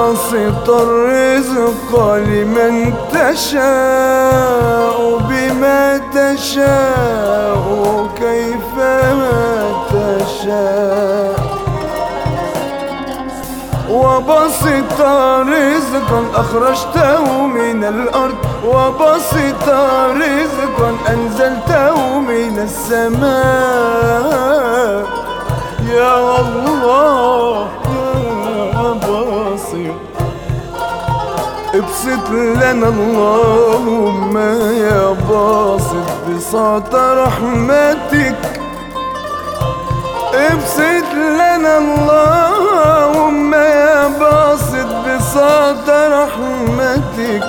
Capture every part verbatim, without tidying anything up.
وباسط الرزق لمن تشاء بما تشاء كيفما تشاء. وبسط رزقا أخرجته من الأرض، وبسط رزقا أنزلته من السماء. يا الله يا باسط ابسط لنا اللهم يا باسط بساط رحمتك. ابسط لنا اللهم يا باسط بساط رحمتك،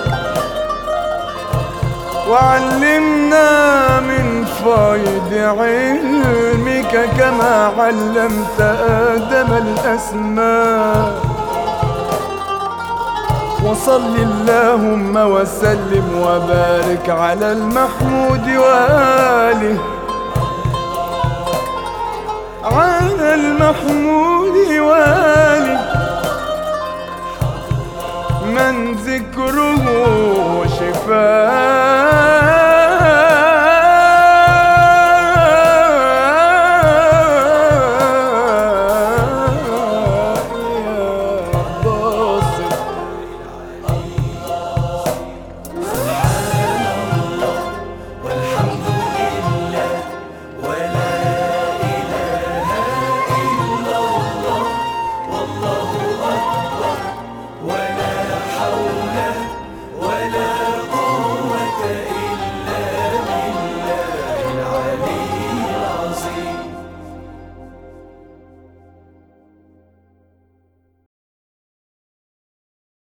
وعلمنا من فيض علمك كما علمت آدم الأسماء. وصل اللهم وسلم وبارك على المحمود وآله، على المحمود وآله من ذكره شفاء